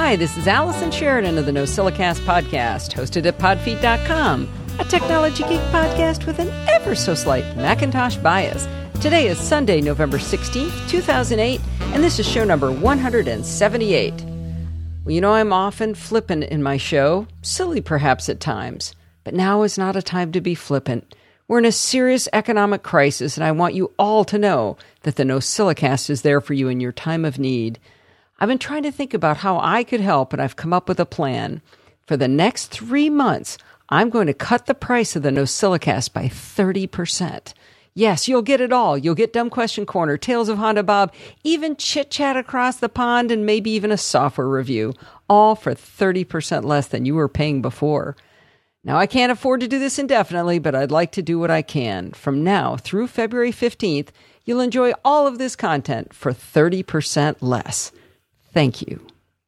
Hi, this is Allison Sheridan of the NosillaCast podcast, hosted at podfeet.com, a technology geek podcast with an ever-so-slight Macintosh bias. Today is Sunday, November 16th, 2008, and this is show number 178. Well, you know, I'm often flippant in my show, silly perhaps at times, but now is not a time to be flippant. We're in a serious economic crisis, and I want you all to know that the NosillaCast is there for you in your time of need. I've been trying to think about how I could help, and I've come up with a plan. For the next 3 months, I'm going to cut the price of the NosillaCast by 30%. Yes, you'll get it all. You'll get Dumb Question Corner, Tales of Honda Bob, even chit-chat across the pond, and maybe even a software review, all for 30% less than you were paying before. Now, I can't afford to do this indefinitely, but I'd like to do what I can. From now through February 15th, you'll enjoy all of this content for 30% less. Thank you.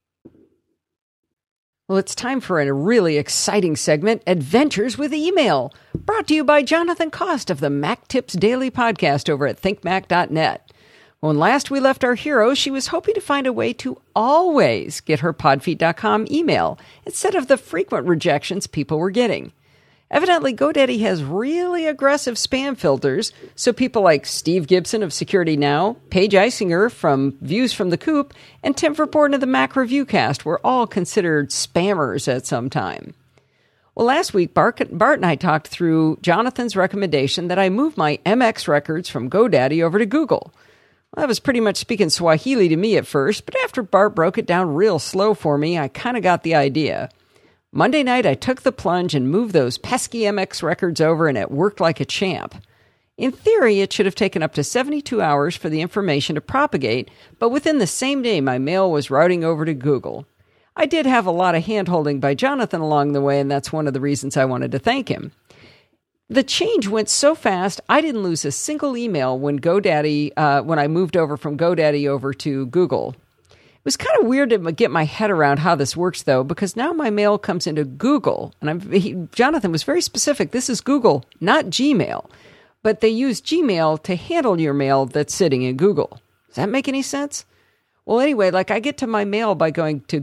Well, it's time for a really exciting segment, Adventures with Email, brought to you by Jonathan Cost of the Mac Tips Daily podcast over at thinkmac.net. When last we left our hero, she was hoping to find a way to always get her podfeet.com email instead of the frequent rejections people were getting. Evidently, GoDaddy has really aggressive spam filters, so people like Steve Gibson of Security Now, Paige Isinger from Views from the Coop, and Tim Verborn of the Mac Review Cast were all considered spammers at some time. Well, last week, Bart and I talked through Jonathan's recommendation that I move my MX records from GoDaddy over to Google. Well, that was pretty much speaking Swahili to me at first, but after Bart broke it down real slow for me, I kind of got the idea. Monday night, I took the plunge and moved those pesky MX records over, and it worked like a champ. In theory, it should have taken up to 72 hours for the information to propagate, but within the same day, my mail was routing over to Google. I did have a lot of hand-holding by Jonathan along the way, and that's one of the reasons I wanted to thank him. The change went so fast, I didn't lose a single email when I moved over from GoDaddy over to Google. It was kind of weird to get my head around how this works, though, because now my mail comes into Google. And Jonathan was very specific. This is Google, not Gmail. But they use Gmail to handle your mail that's sitting in Google. Does that make any sense? Well, anyway, I get to my mail by going to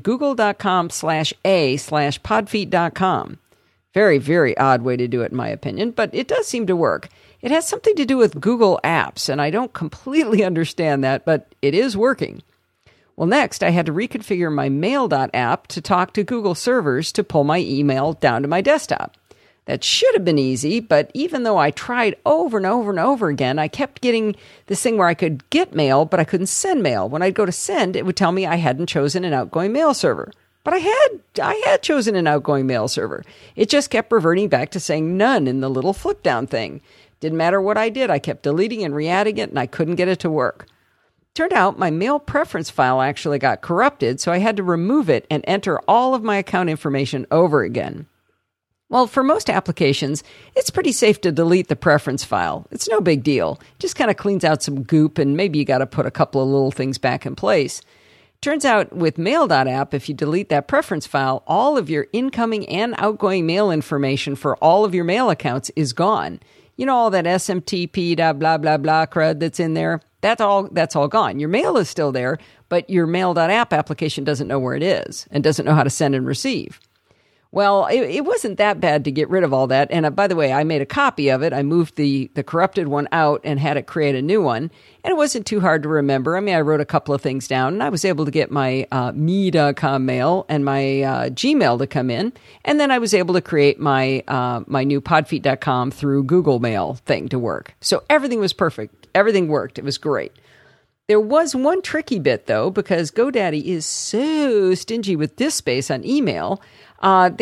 google.com/a/podfeet.com. Very, very odd way to do it, in my opinion, but it does seem to work. It has something to do with Google Apps, and I don't completely understand that, but it is working. Well, next, I had to reconfigure my Mail.app to talk to Google servers to pull my email down to my desktop. That should have been easy, but even though I tried over and over and over again, I kept getting this thing where I could get mail, but I couldn't send mail. When I'd go to send, it would tell me I hadn't chosen an outgoing mail server. But I had chosen an outgoing mail server. It just kept reverting back to saying none in the little flip down thing. Didn't matter what I did, I kept deleting and re-adding it, and I couldn't get it to work. Turned out my mail preference file actually got corrupted, so I had to remove it and enter all of my account information over again. Well, for most applications, it's pretty safe to delete the preference file. It's no big deal. Just kind of cleans out some goop, and maybe you got to put a couple of little things back in place. Turns out with Mail.app, if you delete that preference file, all of your incoming and outgoing mail information for all of your mail accounts is gone. You know, all that SMTP, blah, blah, blah crud that's in there? That's all gone. Your mail is still there, but your Mail.app application doesn't know where it is and doesn't know how to send and receive. Well, it wasn't that bad to get rid of all that. And by the way, I made a copy of it. I moved the corrupted one out and had it create a new one. And it wasn't too hard to remember. I mean, I wrote a couple of things down, and I was able to get my me.com mail and my Gmail to come in. And then I was able to create my new podfeet.com through Google Mail thing to work. So everything was perfect. Everything worked. It was great. There was one tricky bit, though, because GoDaddy is so stingy with disk space on email. If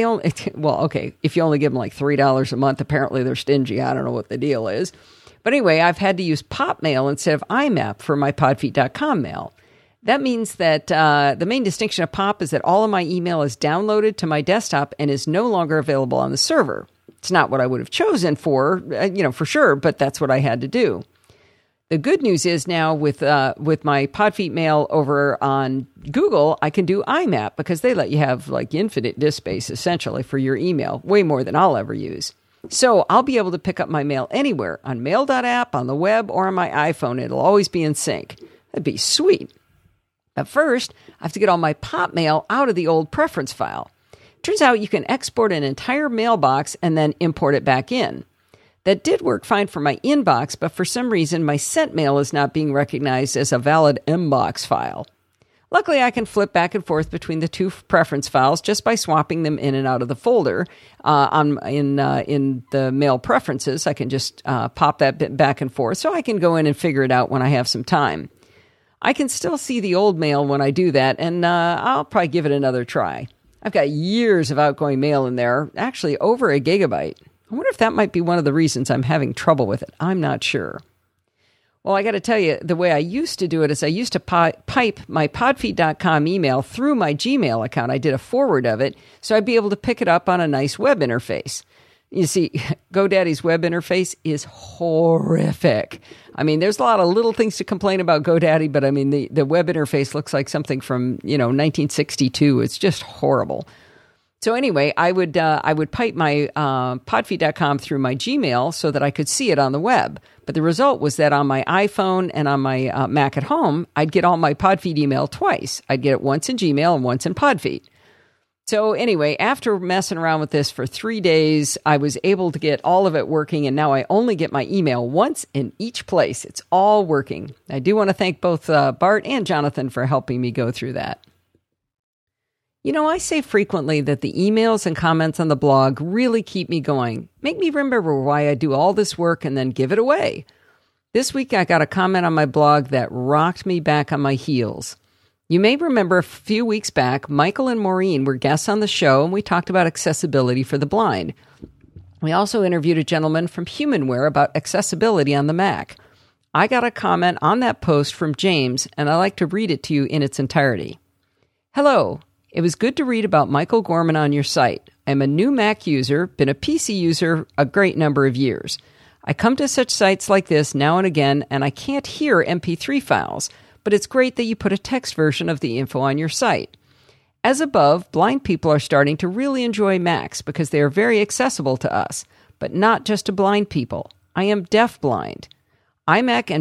you only give them like $3 a month, apparently they're stingy. I don't know what the deal is. But anyway, I've had to use PopMail instead of IMAP for my podfeet.com mail. That means that the main distinction of Pop is that all of my email is downloaded to my desktop and is no longer available on the server. It's not what I would have chosen for sure, but that's what I had to do. The good news is now with my Podfeet mail over on Google, I can do IMAP because they let you have like infinite disk space essentially for your email, way more than I'll ever use. So I'll be able to pick up my mail anywhere on Mail.app, on the web, or on my iPhone. It'll always be in sync. That'd be sweet. But first, I have to get all my pop mail out of the old preference file. Turns out you can export an entire mailbox and then import it back in. That did work fine for my inbox, but for some reason my sent mail is not being recognized as a valid mbox file. Luckily, I can flip back and forth between the two preference files just by swapping them in and out of the folder. In the mail preferences, I can just pop that bit back and forth, so I can go in and figure it out when I have some time. I can still see the old mail when I do that, and I'll probably give it another try. I've got years of outgoing mail in there, actually over a gigabyte. I wonder if that might be one of the reasons I'm having trouble with it. I'm not sure. Well, I got to tell you, the way I used to do it is I used to pipe my podfeed.com email through my Gmail account. I did a forward of it, so I'd be able to pick it up on a nice web interface. You see, GoDaddy's web interface is horrific. I mean, there's a lot of little things to complain about GoDaddy, but I mean, the web interface looks like something from, 1962. It's just horrible. So anyway, I would pipe my podfeed.com through my Gmail so that I could see it on the web. But the result was that on my iPhone and on my Mac at home, I'd get all my Podfeed email twice. I'd get it once in Gmail and once in Podfeed. So anyway, after messing around with this for 3 days, I was able to get all of it working, and now I only get my email once in each place. It's all working. I do want to thank both Bart and Jonathan for helping me go through that. I say frequently that the emails and comments on the blog really keep me going, make me remember why I do all this work and then give it away. This week I got a comment on my blog that rocked me back on my heels. You may remember a few weeks back, Michael and Maureen were guests on the show, and we talked about accessibility for the blind. We also interviewed a gentleman from Humanware about accessibility on the Mac. I got a comment on that post from James, and I'd like to read it to you in its entirety. Hello. It was good to read about Michael Gorman on your site. I'm a new Mac user, been a PC user a great number of years. I come to such sites like this now and again, and I can't hear MP3 files, but it's great that you put a text version of the info on your site. As above, blind people are starting to really enjoy Macs because they are very accessible to us, but not just to blind people. I am deafblind. I am a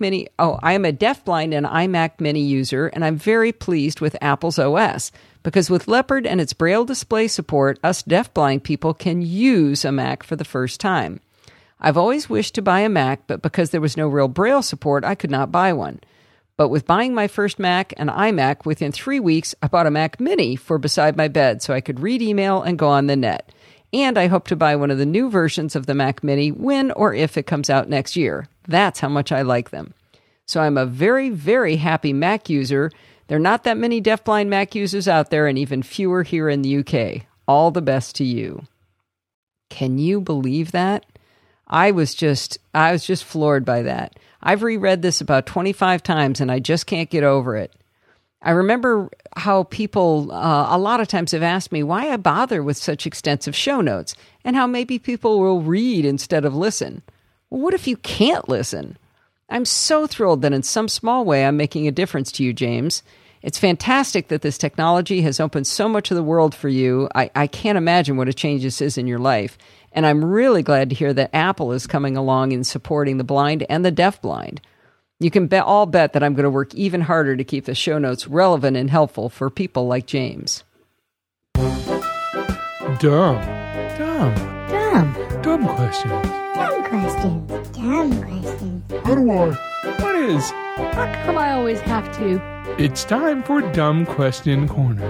deafblind and iMac Mini user, and I'm very pleased with Apple's OS, because with Leopard and its Braille display support, us deafblind people can use a Mac for the first time. I've always wished to buy a Mac, but because there was no real Braille support, I could not buy one. But with buying my first Mac and iMac, within 3 weeks, I bought a Mac Mini for beside my bed so I could read email and go on the net. And I hope to buy one of the new versions of the Mac Mini when or if it comes out next year. That's how much I like them. So I'm a very, very happy Mac user. There are not that many deafblind Mac users out there, and even fewer here in the UK. All the best to you. Can you believe that? I was just floored by that. I've reread this about 25 times, and I just can't get over it. I remember how people a lot of times have asked me why I bother with such extensive show notes, and how maybe people will read instead of listen. Well, what if you can't listen? I'm so thrilled that in some small way I'm making a difference to you, James. It's fantastic that this technology has opened so much of the world for you. I can't imagine what a change this is in your life. And I'm really glad to hear that Apple is coming along in supporting the blind and the deafblind. You can all bet that I'm going to work even harder to keep the show notes relevant and helpful for people like James. Dumb questions. How come I always have to? It's time for Dumb Question Corner.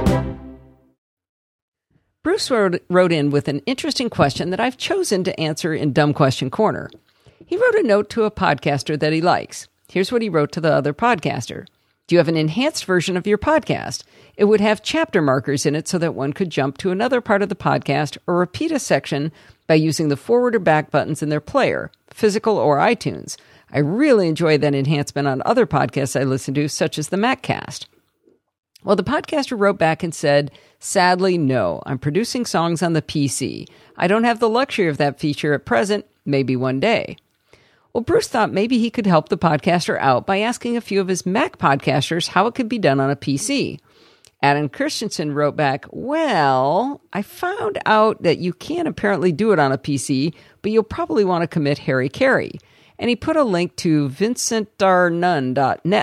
Bruce wrote in with an interesting question that I've chosen to answer in Dumb Question Corner. He wrote a note to a podcaster that he likes. Here's what he wrote to the other podcaster. Do you have an enhanced version of your podcast? It would have chapter markers in it so that one could jump to another part of the podcast or repeat a section by using the forward or back buttons in their player, physical or iTunes. I really enjoy that enhancement on other podcasts I listen to, such as the MacCast. Well, the podcaster wrote back and said, sadly, no. I'm producing songs on the PC. I don't have the luxury of that feature at present, maybe one day. Well, Bruce thought maybe he could help the podcaster out by asking a few of his Mac podcasters how it could be done on a PC. Adam Christensen wrote back, well, I found out that you can apparently do it on a PC, but you'll probably want to commit Harry Carey. And he put a link to vincentarnunn.net.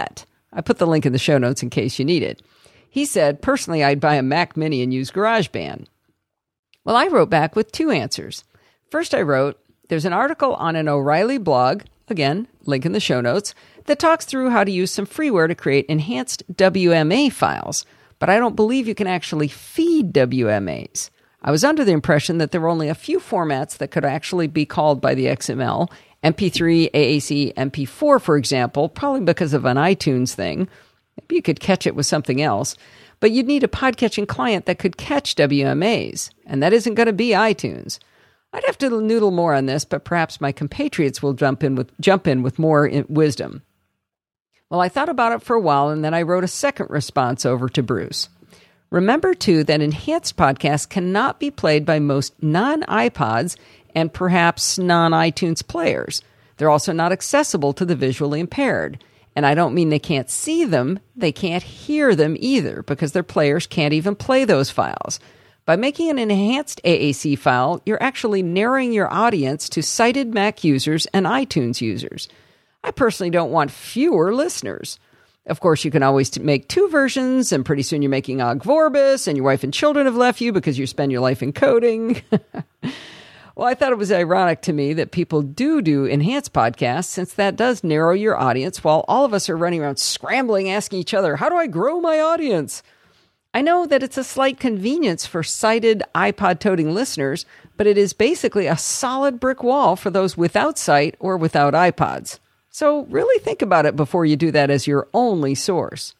I put the link in the show notes in case you need it. He said, personally, I'd buy a Mac Mini and use GarageBand. Well, I wrote back with 2 answers. First, I wrote, there's an article on an O'Reilly blog, again, link in the show notes, that talks through how to use some freeware to create enhanced WMA files, but I don't believe you can actually feed WMAs. I was under the impression that there were only a few formats that could actually be called by the XML, MP3, AAC, MP4, for example, probably because of an iTunes thing. Maybe you could catch it with something else, but you'd need a pod-catching client that could catch WMAs, and that isn't going to be iTunes. I'd have to noodle more on this, but perhaps my compatriots will jump in with more wisdom. Well, I thought about it for a while, and then I wrote a second response over to Bruce. Remember, too, that enhanced podcasts cannot be played by most non-iPods and perhaps non-iTunes players. They're also not accessible to the visually impaired. And I don't mean they can't see them, they can't hear them either, because their players can't even play those files. By making an enhanced AAC file, you're actually narrowing your audience to sighted Mac users and iTunes users. I personally don't want fewer listeners. Of course, you can always make 2 versions, and pretty soon you're making Ogg Vorbis, and your wife and children have left you because you spend your life in coding. Well, I thought it was ironic to me that people do enhanced podcasts, since that does narrow your audience, while all of us are running around scrambling, asking each other, how do I grow my audience? I know that it's a slight convenience for sighted iPod-toting listeners, but it is basically a solid brick wall for those without sight or without iPods. So really think about it before you do that as your only source.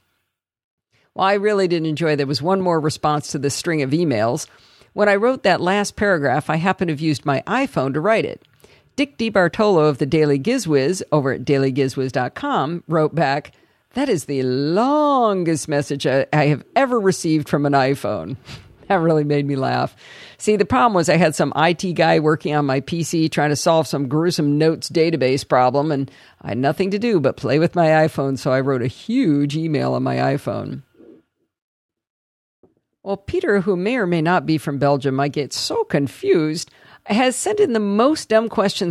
Well, I really did enjoy there was one more response to this string of emails. When I wrote that last paragraph, I happened to have used my iPhone to write it. Dick DiBartolo of the Daily GizWiz over at dailygizwiz.com wrote back, that is the longest message I have ever received from an iPhone. That really made me laugh. See, the problem was I had some IT guy working on my PC trying to solve some gruesome notes database problem, and I had nothing to do but play with my iPhone, so I wrote a huge email on my iPhone. Well, Peter, who may or may not be from Belgium, I get so confused, has sent in the most dumb questions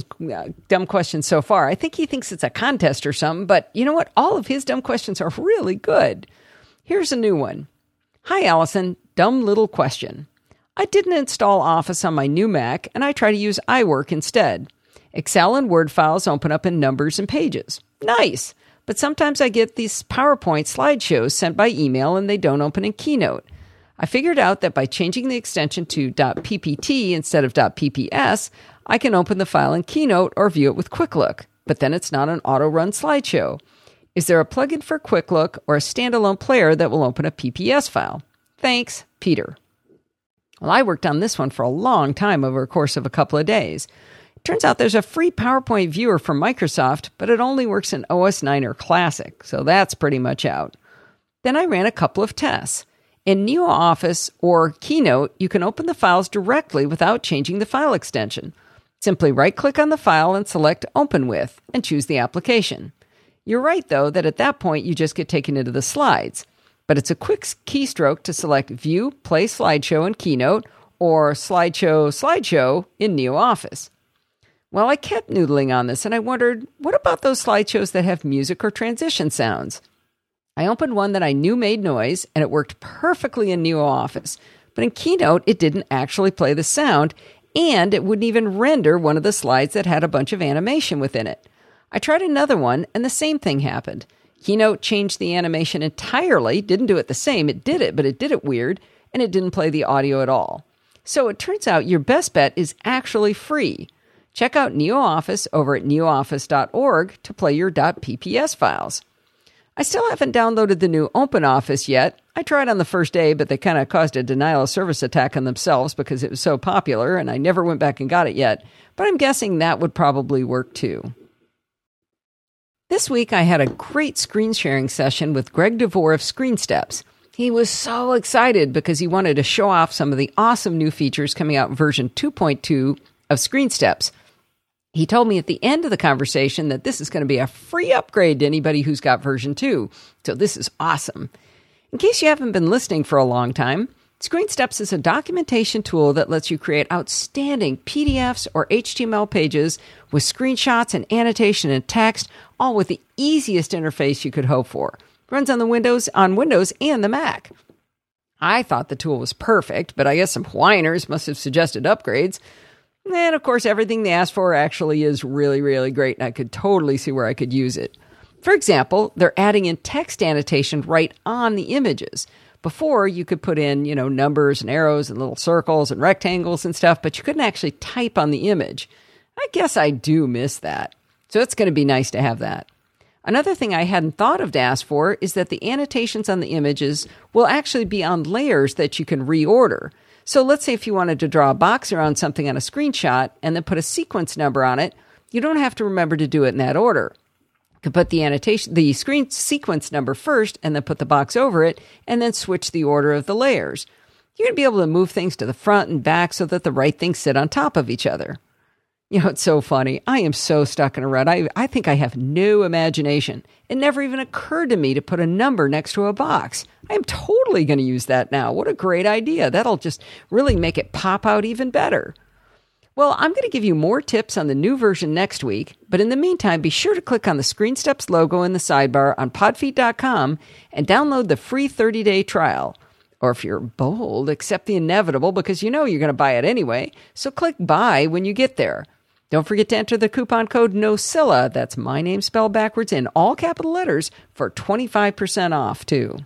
so far. I think he thinks it's a contest or something, but you know what? All of his dumb questions are really good. Here's a new one. Hi, Allison. Dumb little question. I didn't install Office on my new Mac, and I try to use iWork instead. Excel and Word files open up in numbers and pages. Nice! But sometimes I get these PowerPoint slideshows sent by email, and they don't open in Keynote. I figured out that by changing the extension to .ppt instead of .pps, I can open the file in Keynote or view it with Quick Look, but then it's not an auto-run slideshow. Is there a plugin for Quick Look or a standalone player that will open a PPS file? Thanks, Peter. Well, I worked on this one for a long time over a course of a couple of days. It turns out there's a free PowerPoint viewer from Microsoft, but it only works in OS 9 or Classic, so that's pretty much out. Then I ran a couple of tests. In NeoOffice or Keynote, you can open the files directly without changing the file extension. Simply right-click on the file and select Open With, and choose the application. You're right, though, that at that point you just get taken into the slides. But it's a quick keystroke to select View, Play Slideshow in Keynote, or Slideshow in NeoOffice. Well, I kept noodling on this, and I wondered, what about those slideshows that have music or transition sounds? I opened one that I knew made noise, and it worked perfectly in NeoOffice. But in Keynote, it didn't actually play the sound, and it wouldn't even render one of the slides that had a bunch of animation within it. I tried another one, and the same thing happened. Keynote changed the animation entirely, didn't do it the same. It did it, but it did it weird, and it didn't play the audio at all. So it turns out your best bet is actually free. Check out NeoOffice over at neooffice.org to play your .pps files. I still haven't downloaded the new OpenOffice yet. I tried on the first day, but they kind of caused a denial of service attack on themselves because it was so popular, and I never went back and got it yet. But I'm guessing that would probably work too. This week, I had a great screen sharing session with Greg DeVore of ScreenSteps. He was so excited because he wanted to show off some of the awesome new features coming out in version 2.2 of ScreenSteps. He told me at the end of the conversation that this is going to be a free upgrade to anybody who's got version 2. So this is awesome. In case you haven't been listening for a long time, ScreenSteps is a documentation tool that lets you create outstanding PDFs or HTML pages with screenshots and annotation and text, all with the easiest interface you could hope for. Runs on Windows and the Mac. I thought the tool was perfect, but I guess some whiners must have suggested upgrades. And of course, everything they asked for actually is really, really great, and I could totally see where I could use it. For example, they're adding in text annotation right on the images. Before, you could put in, numbers and arrows and little circles and rectangles and stuff, but you couldn't actually type on the image. I guess I do miss that. So it's going to be nice to have that. Another thing I hadn't thought of to ask for is that the annotations on the images will actually be on layers that you can reorder. So let's say if you wanted to draw a box around something on a screenshot and then put a sequence number on it, you don't have to remember to do it in that order. You can put the screen sequence number first and then put the box over it and then switch the order of the layers. You're going to be able to move things to the front and back so that the right things sit on top of each other. It's so funny. I am so stuck in a rut. I think I have no imagination. It never even occurred to me to put a number next to a box. I am totally going to use that now. What a great idea. That'll just really make it pop out even better. Well, I'm going to give you more tips on the new version next week, but in the meantime, be sure to click on the ScreenSteps logo in the sidebar on podfeet.com and download the free 30-day trial. Or if you're bold, accept the inevitable because you're going to buy it anyway, so click buy when you get there. Don't forget to enter the coupon code NOCILLA, that's my name spelled backwards in all capital letters, for 25% off, too.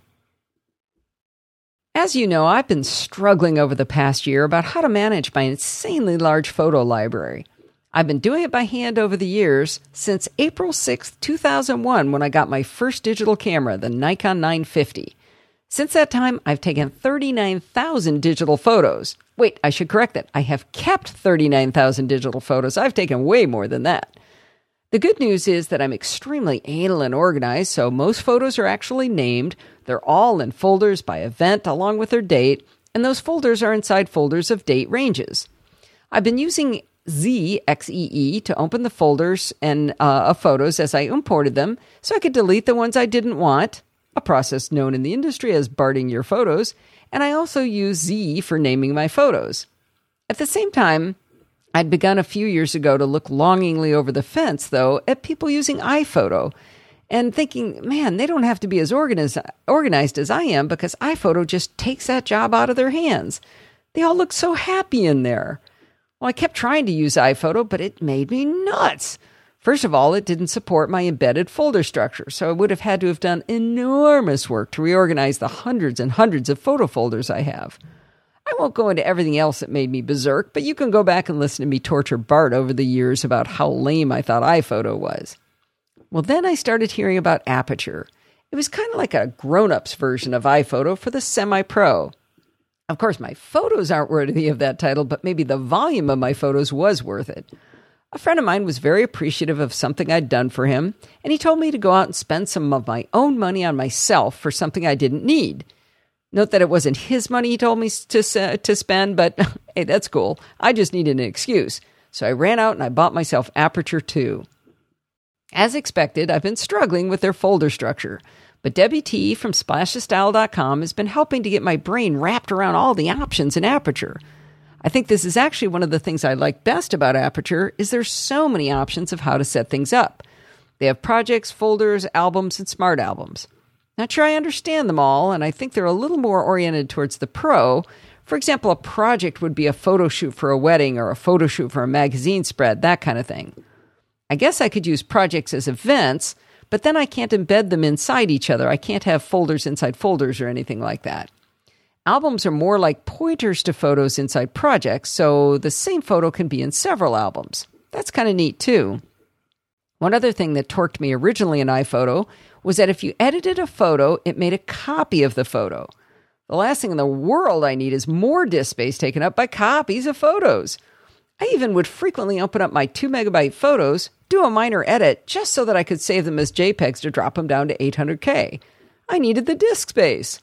As you know, I've been struggling over the past year about how to manage my insanely large photo library. I've been doing it by hand over the years since April 6, 2001, when I got my first digital camera, the Nikon 950. Since that time, I've taken 39,000 digital photos. Wait, I should correct that. I have kept 39,000 digital photos. I've taken way more than that. The good news is that I'm extremely anal and organized, so most photos are actually named. They're all in folders by event along with their date, and those folders are inside folders of date ranges. I've been using XEE to open the folders and of photos as I imported them, so I could delete the ones I didn't want, a process known in the industry as Barting your photos, and I also use Z for naming my photos. At the same time, I'd begun a few years ago to look longingly over the fence, though, at people using iPhoto and thinking, man, they don't have to be as organized as I am because iPhoto just takes that job out of their hands. They all look so happy in there. Well, I kept trying to use iPhoto, but it made me nuts. First of all, it didn't support my embedded folder structure, so I would have had to have done enormous work to reorganize the hundreds and hundreds of photo folders I have. I won't go into everything else that made me berserk, but you can go back and listen to me torture Bart over the years about how lame I thought iPhoto was. Well, then I started hearing about Aperture. It was kind of like a grown-ups version of iPhoto for the semi-pro. Of course, my photos aren't worthy of that title, but maybe the volume of my photos was worth it. A friend of mine was very appreciative of something I'd done for him, and he told me to go out and spend some of my own money on myself for something I didn't need. Note that it wasn't his money he told me to spend, but hey, that's cool. I just needed an excuse. So I ran out and I bought myself Aperture 2. As expected, I've been struggling with their folder structure, but Debbie T from SplashTheStyle.com has been helping to get my brain wrapped around all the options in Aperture. I think this is actually one of the things I like best about Aperture is there's so many options of how to set things up. They have projects, folders, albums, and smart albums. Not sure I understand them all, and I think they're a little more oriented towards the pro. For example, a project would be a photo shoot for a wedding or a photo shoot for a magazine spread, that kind of thing. I guess I could use projects as events, but then I can't embed them inside each other. I can't have folders inside folders or anything like that. Albums are more like pointers to photos inside projects, so the same photo can be in several albums. That's kind of neat, too. One other thing that torqued me originally in iPhoto was that if you edited a photo, it made a copy of the photo. The last thing in the world I need is more disk space taken up by copies of photos. I even would frequently open up my 2-megabyte photos, do a minor edit, just so that I could save them as JPEGs to drop them down to 800K. I needed the disk space.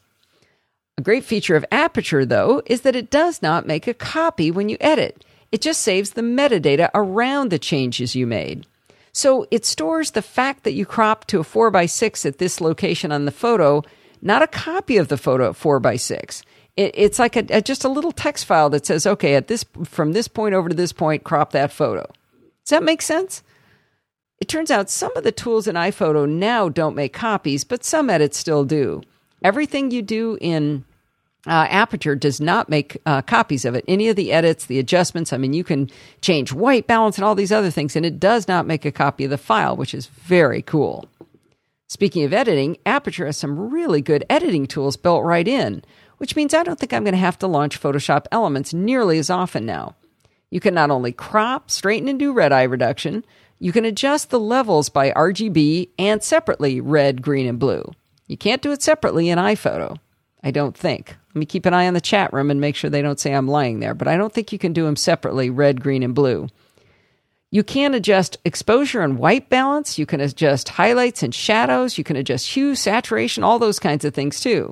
A great feature of Aperture, though, is that it does not make a copy when you edit. It just saves the metadata around the changes you made. So it stores the fact that you cropped to a 4:6 at this location on the photo, not a copy of the photo at 4:6. It's like just a little text file that says, okay, from this point over to this point, crop that photo. Does that make sense? It turns out some of the tools in iPhoto now don't make copies, but some edits still do. Everything you do in Aperture does not make copies of it. Any of the edits, the adjustments, you can change white balance and all these other things, and it does not make a copy of the file, which is very cool. Speaking of editing, Aperture has some really good editing tools built right in, which means I don't think I'm going to have to launch Photoshop Elements nearly as often now. You can not only crop, straighten, and do red eye reduction, you can adjust the levels by RGB and separately red, green, and blue. You can't do it separately in iPhoto, I don't think. Let me keep an eye on the chat room and make sure they don't say I'm lying there, but I don't think you can do them separately, red, green, and blue. You can adjust exposure and white balance. You can adjust highlights and shadows. You can adjust hue, saturation, all those kinds of things too.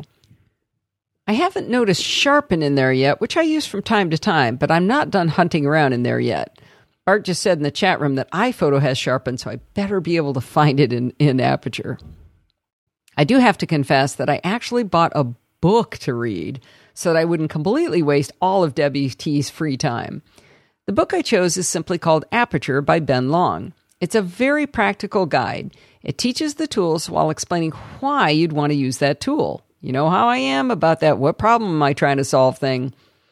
I haven't noticed sharpen in there yet, which I use from time to time, but I'm not done hunting around in there yet. Art just said in the chat room that iPhoto has sharpen, so I better be able to find it in Aperture. I do have to confess that I actually bought a book to read so that I wouldn't completely waste all of Debbie T's free time. The book I chose is simply called Aperture by Ben Long. It's a very practical guide. It teaches the tools while explaining why you'd want to use that tool. You know how I am about that what problem am I trying to solve thing.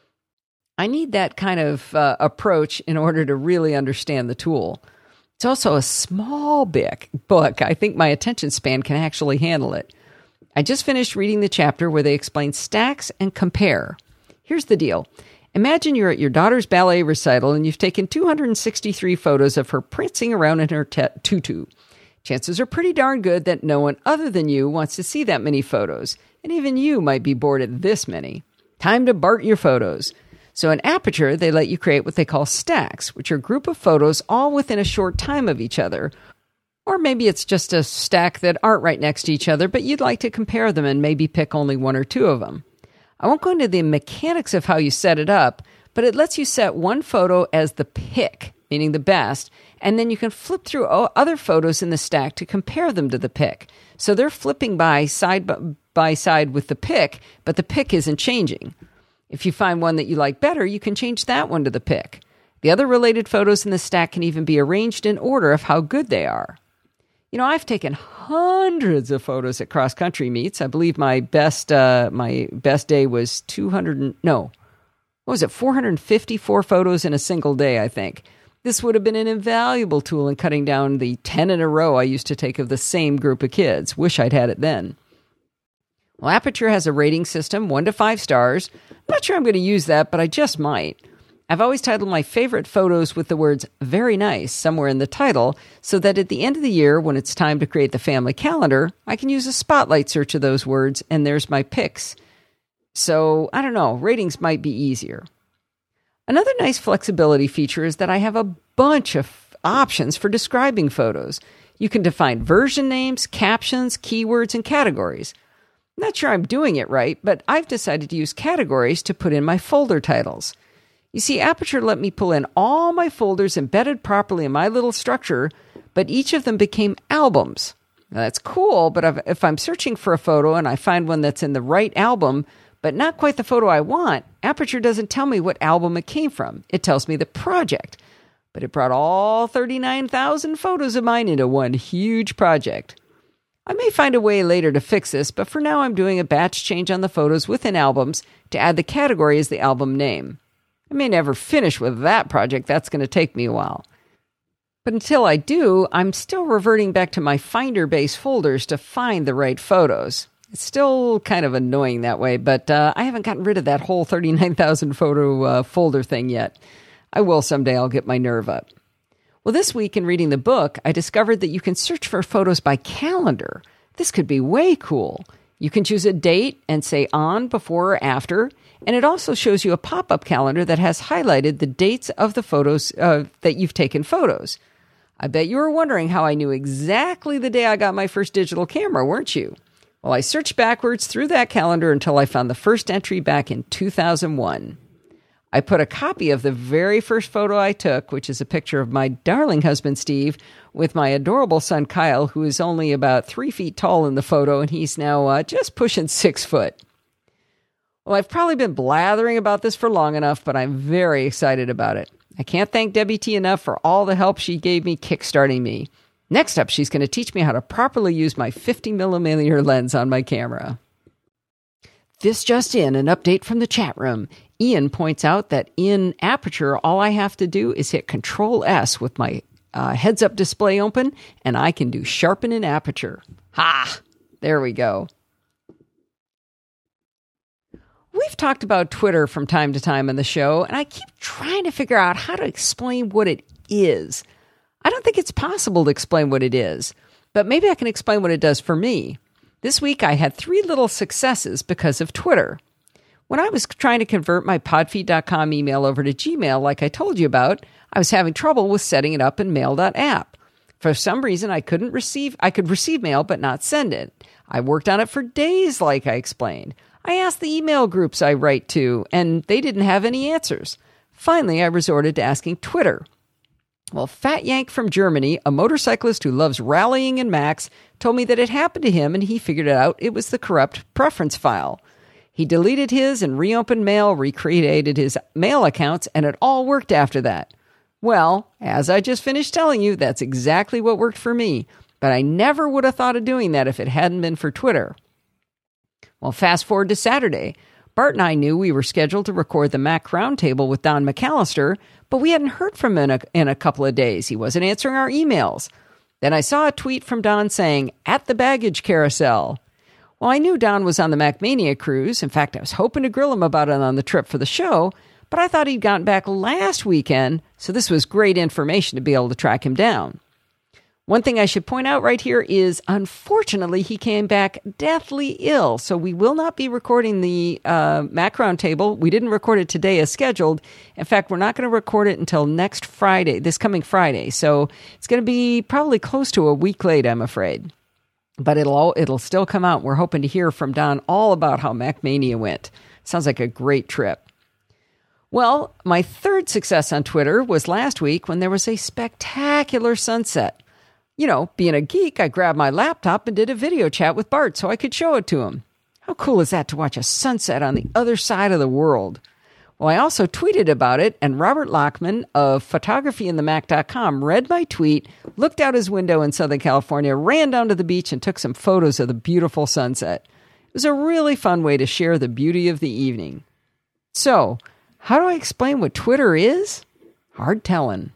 I need that kind of approach in order to really understand the tool. It's also a small book. I think my attention span can actually handle it. I just finished reading the chapter where they explain stacks and compare. Here's the deal. Imagine you're at your daughter's ballet recital and you've taken 263 photos of her prancing around in her tutu. Chances are pretty darn good that no one other than you wants to see that many photos, and even you might be bored at this many. Time to BART your photos. So in Aperture, they let you create what they call stacks, which are a group of photos all within a short time of each other. Or maybe it's just a stack that aren't right next to each other, but you'd like to compare them and maybe pick only one or two of them. I won't go into the mechanics of how you set it up, but it lets you set one photo as the pick, meaning the best, and then you can flip through other photos in the stack to compare them to the pick. So they're flipping by side with the pick, but the pick isn't changing. If you find one that you like better, you can change that one to the pick. The other related photos in the stack can even be arranged in order of how good they are. You know, I've taken hundreds of photos at cross-country meets. I believe my best day was 454 photos in a single day, I think. This would have been an invaluable tool in cutting down the 10 in a row I used to take of the same group of kids. Wish I'd had it then. Well, Aperture has a rating system, 1 to 5 stars. I'm not sure I'm going to use that, but I just might. I've always titled my favorite photos with the words "very nice" somewhere in the title, so that at the end of the year, when it's time to create the family calendar, I can use a spotlight search of those words, and there's my picks. So, I don't know, ratings might be easier. Another nice flexibility feature is that I have a bunch of options for describing photos. You can define version names, captions, keywords, and categories. I'm not sure I'm doing it right, but I've decided to use categories to put in my folder titles. You see, Aperture let me pull in all my folders embedded properly in my little structure, but each of them became albums. Now, that's cool, but if I'm searching for a photo and I find one that's in the right album, but not quite the photo I want, Aperture doesn't tell me what album it came from. It tells me the project. But it brought all 39,000 photos of mine into one huge project. I may find a way later to fix this, but for now I'm doing a batch change on the photos within albums to add the category as the album name. I may never finish with that project. That's going to take me a while. But until I do, I'm still reverting back to my Finder-based folders to find the right photos. It's still kind of annoying that way, but I haven't gotten rid of that whole 39,000 photo folder thing yet. I will someday. I'll get my nerve up. Well, this week in reading the book, I discovered that you can search for photos by calendar. This could be way cool. You can choose a date and say on, before, or after, and it also shows you a pop-up calendar that has highlighted the dates of the photos that you've taken photos. I bet you were wondering how I knew exactly the day I got my first digital camera, weren't you? Well, I searched backwards through that calendar until I found the first entry back in 2001. I put a copy of the very first photo I took, which is a picture of my darling husband, Steve, with my adorable son, Kyle, who is only about 3 feet tall in the photo, and he's now just pushing 6 foot. Well, I've probably been blathering about this for long enough, but I'm very excited about it. I can't thank Debbie T enough for all the help she gave me kickstarting me. Next up, she's going to teach me how to properly use my 50mm lens on my camera. This just in, an update from the chat room. Ian points out that in Aperture, all I have to do is hit Control-S with my heads-up display open, and I can do sharpen in Aperture. Ha! There we go. We've talked about Twitter from time to time on the show, and I keep trying to figure out how to explain what it is. I don't think it's possible to explain what it is, but maybe I can explain what it does for me. This week, I had 3 little successes because of Twitter. When I was trying to convert my podfeed.com email over to Gmail, like I told you about, I was having trouble with setting it up in mail.app. For some reason, I could receive mail but not send it. I worked on it for days, like I explained. I asked the email groups I write to, and they didn't have any answers. Finally, I resorted to asking Twitter. Well, Fat Yank from Germany, a motorcyclist who loves rallying and Macs, told me that it happened to him and he figured it out. It was the corrupt preference file. He deleted his and reopened mail, recreated his mail accounts, and it all worked after that. Well, as I just finished telling you, that's exactly what worked for me. But I never would have thought of doing that if it hadn't been for Twitter. Well, fast forward to Saturday. Bart and I knew we were scheduled to record the Mac Roundtable with Don McAllister, but we hadn't heard from him in a couple of days. He wasn't answering our emails. Then I saw a tweet from Don saying, "At the baggage carousel." Well, I knew Don was on the MacMania cruise. In fact, I was hoping to grill him about it on the trip for the show, but I thought he'd gotten back last weekend, so this was great information to be able to track him down. One thing I should point out right here is, unfortunately, he came back deathly ill, so we will not be recording the Mac Roundtable. We didn't record it today as scheduled. In fact, we're not going to record it until next Friday, this coming Friday, so it's going to be probably close to a week late, I'm afraid. But it'll still come out. We're hoping to hear from Don all about how MacMania went. Sounds like a great trip. Well, my third success on Twitter was last week when there was a spectacular sunset. You know, being a geek, I grabbed my laptop and did a video chat with Bart so I could show it to him. How cool is that to watch a sunset on the other side of the world? Well, I also tweeted about it, and Robert Lockman of photographyinthemac.com read my tweet, looked out his window in Southern California, ran down to the beach, and took some photos of the beautiful sunset. It was a really fun way to share the beauty of the evening. So, how do I explain what Twitter is? Hard telling.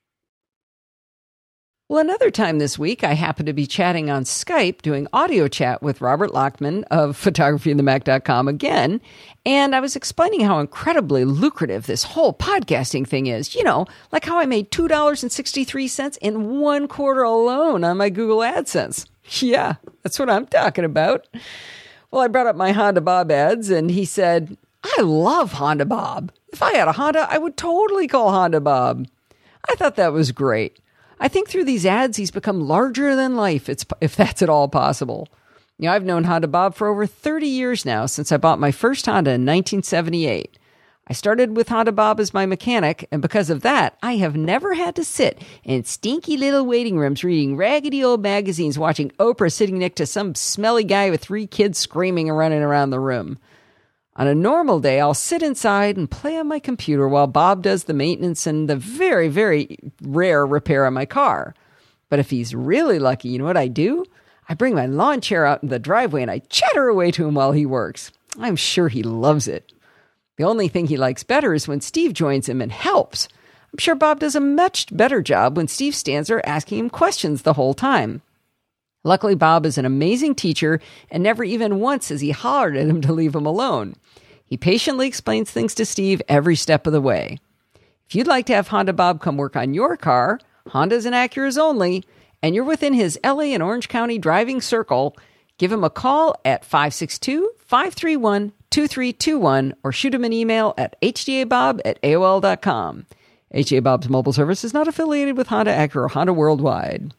Well, another time this week, I happened to be chatting on Skype, doing audio chat with Robert Lockman of photographyinthemac.com again, and I was explaining how incredibly lucrative this whole podcasting thing is. You know, like how I made $2.63 in 1 quarter alone on my Google AdSense. Yeah, that's what I'm talking about. Well, I brought up my Honda Bob ads, and he said, "I love Honda Bob. If I had a Honda, I would totally call Honda Bob." I thought that was great. I think through these ads, he's become larger than life, if that's at all possible. You know, I've known Honda Bob for over 30 years now, since I bought my first Honda in 1978. I started with Honda Bob as my mechanic, and because of that, I have never had to sit in stinky little waiting rooms reading raggedy old magazines, watching Oprah sitting next to some smelly guy with 3 kids screaming and running around the room. On a normal day, I'll sit inside and play on my computer while Bob does the maintenance and the very, very rare repair on my car. But if he's really lucky, you know what I do? I bring my lawn chair out in the driveway and I chatter away to him while he works. I'm sure he loves it. The only thing he likes better is when Steve joins him and helps. I'm sure Bob does a much better job when Steve stands there asking him questions the whole time. Luckily, Bob is an amazing teacher, and never even once has he hollered at him to leave him alone. He patiently explains things to Steve every step of the way. If you'd like to have Honda Bob come work on your car, Hondas and Acuras only, and you're within his LA and Orange County driving circle, give him a call at 562-531-2321 or shoot him an email at hdabob@aol.com. HDA Bob's mobile service is not affiliated with Honda, Acura, or Honda Worldwide.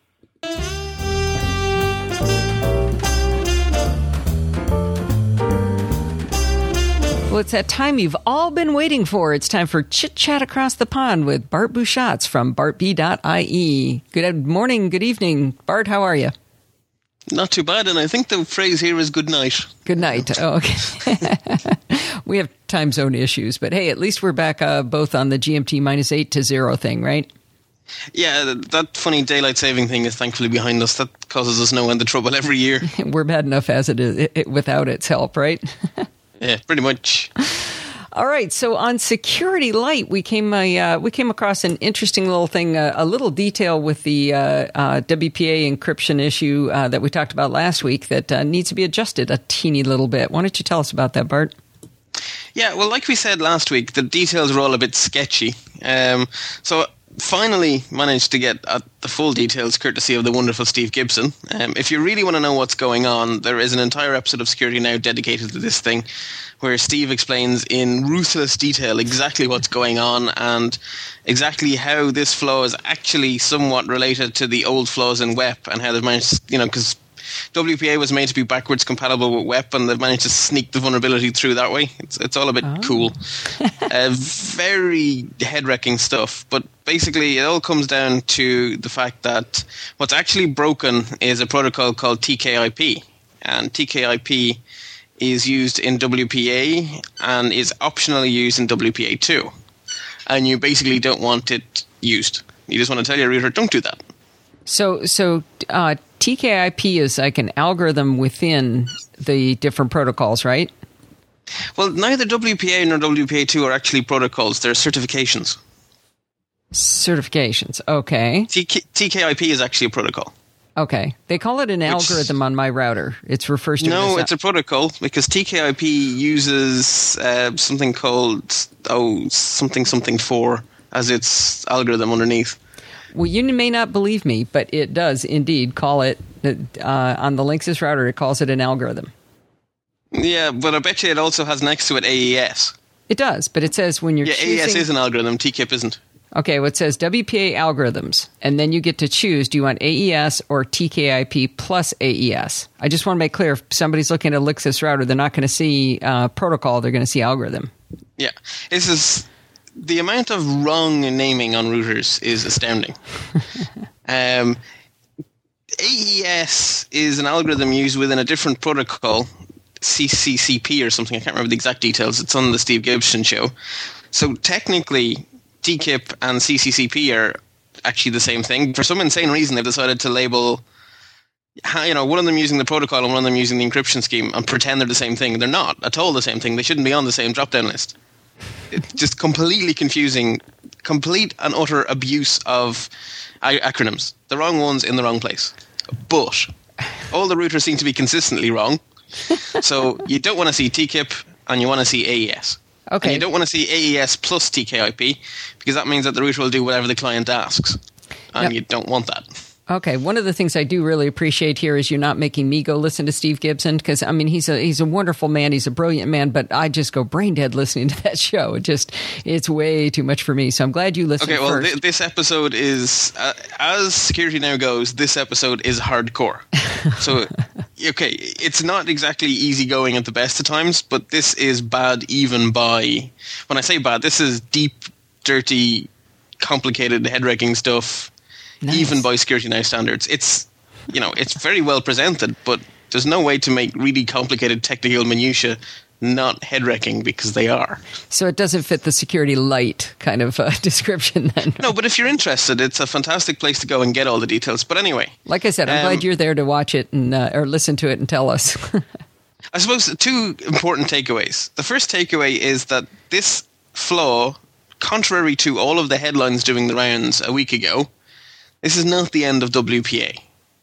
Well, it's that time you've all been waiting for. It's time for Chit Chat Across the Pond with Bart Busschots from bartb.ie. Good morning, good evening. Bart, how are you? Not too bad, and I think the phrase here is good night. Good night. Oh, okay. We have time zone issues, but hey, at least we're back both on the GMT -8 to 0 thing, right? Yeah, that funny daylight saving thing is thankfully behind us. That causes us no end of trouble every year. We're bad enough as it is without its help, right? Yeah, pretty much. All right, so on Security Lite, we came across an interesting little thing, a little detail with the WPA encryption issue that we talked about last week that needs to be adjusted a teeny little bit. Why don't you tell us about that, Bart? Yeah, well, like we said last week, the details were all a bit sketchy. So finally managed to get at the full details courtesy of the wonderful Steve Gibson. If you really want to know what's going on, there is an entire episode of Security Now dedicated to this thing where Steve explains in ruthless detail exactly what's going on and exactly how this flaw is actually somewhat related to the old flaws in WEP and how they've managed, because WPA was made to be backwards compatible with WEP, and they've managed to sneak the vulnerability through that way. It's all a bit cool. Very head-wrecking stuff, but basically it all comes down to the fact that what's actually broken is a protocol called TKIP, and TKIP is used in WPA and is optionally used in WPA2, and you basically don't want it used. You just want to tell your router, don't do that. So TKIP is like an algorithm within the different protocols, right? Well, neither WPA nor WPA2 are actually protocols. They're certifications. Certifications, okay. TKIP is actually a protocol. Okay. They call it an algorithm on my router. It refers to No, it's a protocol because TKIP uses something called something 4 as its algorithm underneath. Well, you may not believe me, but it does indeed call it, on the Linksys router, it calls it an algorithm. Yeah, but I bet you it also has next to it AES. It does, but it says when you're choosing... AES is an algorithm, TKIP isn't. Okay, well, it says WPA algorithms, and then you get to choose, do you want AES or TKIP plus AES? I just want to make clear, if somebody's looking at a Linksys router, they're not going to see protocol, they're going to see algorithm. Yeah, this is... The amount of wrong naming on routers is astounding. AES is an algorithm used within a different protocol, CCCP or something. I can't remember the exact details. It's on the Steve Gibson show. So technically, TKIP and CCCP are actually the same thing. For some insane reason, they've decided to label, one of them using the protocol and one of them using the encryption scheme and pretend they're the same thing. They're not at all the same thing. They shouldn't be on the same drop-down list. It's just completely confusing, complete and utter abuse of acronyms. The wrong ones in the wrong place. But all the routers seem to be consistently wrong. So you don't want to see TKIP and you want to see AES. Okay. And you don't want to see AES plus TKIP because that means that the router will do whatever the client asks. And you don't want that. Okay, one of the things I do really appreciate here is you're not making me go listen to Steve Gibson because, he's a wonderful man. He's a brilliant man, but I just go brain dead listening to that show. It's way too much for me. So I'm glad you listened first. Okay, well, this episode is, as Security Now goes, this episode is hardcore. So, okay, it's not exactly easygoing at the best of times, but this is bad even by, when I say bad, this is deep, dirty, complicated, head-wrecking stuff. Nice. Even by Security Now standards. It's very well presented, but there's no way to make really complicated technical minutiae not head-wrecking because they are. So it doesn't fit the Security Lite kind of description then? Right? No, but if you're interested, it's a fantastic place to go and get all the details. But anyway. Like I said, I'm glad you're there to watch it and or listen to it and tell us. I suppose two important takeaways. The first takeaway is that this flaw, contrary to all of the headlines doing the rounds a week ago, this is not the end of WPA.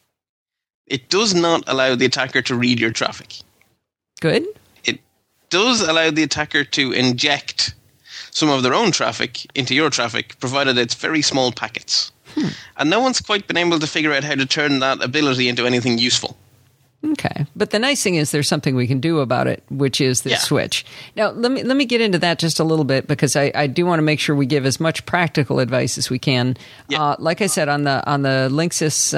It does not allow the attacker to read your traffic. Good. It does allow the attacker to inject some of their own traffic into your traffic, provided it's very small packets. And no one's quite been able to figure out how to turn that ability into anything useful. Okay. But the nice thing is there's something we can do about it, which is this switch. Now, let me get into that just a little bit because I do want to make sure we give as much practical advice as we can. Yeah. Like I said, on the Linksys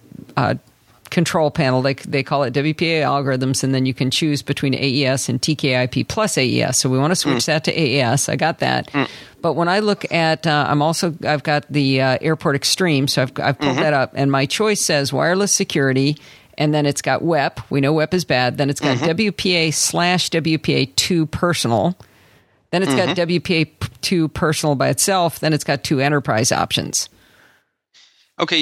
control panel, they call it WPA algorithms, and then you can choose between AES and TKIP plus AES. So we want to switch that to AES. I got that. But when I look at, I've got the Airport Extreme, so I've pulled that up, and my choice says wireless security. And then it's got WEP. We know WEP is bad. Then it's got WPA/WPA2 personal. Then it's got WPA2 personal by itself. Then it's got 2 enterprise options. Okay,